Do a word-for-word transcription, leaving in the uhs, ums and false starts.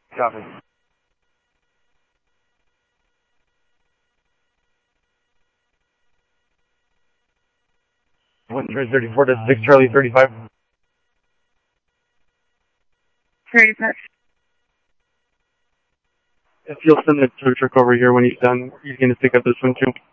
Copy. one thirty-four to six Charlie thirty-five. thirty-five. If you'll send the tow truck over here when he's done, he's going to pick up this one too.